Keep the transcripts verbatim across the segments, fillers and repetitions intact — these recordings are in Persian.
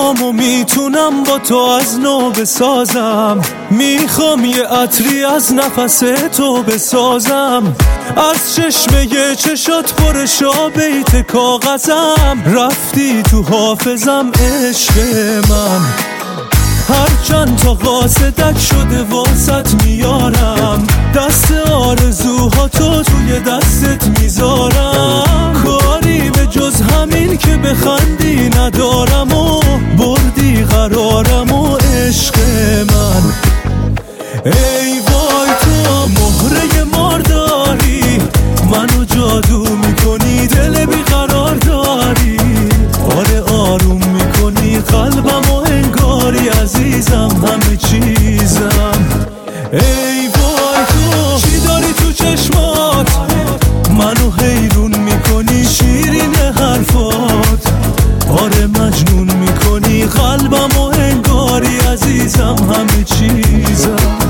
پامو میتونم با تو از نو بسازم، میخوام یه عطری از نفس تو بسازم، از چشمه چشات پرشا بیت کاغذم، رفتی تو حافظم عشق من، هر چند تا قاصدک شده واسط میارم، دست آرزوها تو توی دستت میذارم، کاری به جز همین که بخندی ندارم و بردی قرارم و عشق من. ای وای تو مهره مارداری، منو جادو میکنی دل بیقرار داری، آره آروم میکنی قلبم و انگاری عزیزم همه چیزم. ای وای تو چی داری تو چشمات، منو حیرون میکنی شیرین حرفات، آره مجنون میکنی قلبم و انگاری عزیزم همه چیزم.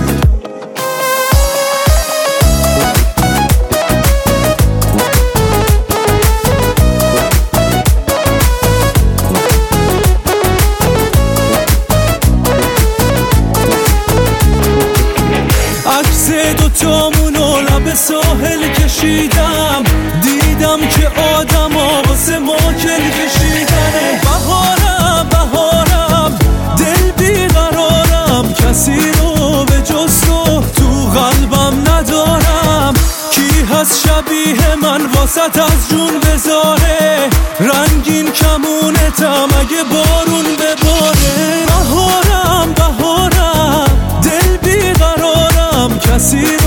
عکس دوتامونو لب ساحل کشیدم، دیدم که آدم ها واسه ما کل کشیدنه، بهارم بهارم دل بیقرارم، کسی رو به جز تو تو قلبم ندارم، کی هست شبیه من واسط از جون بذاره، رنگین کمونتم اگه بارون بباره، بهارم بهارم دل بیقرارم، کسی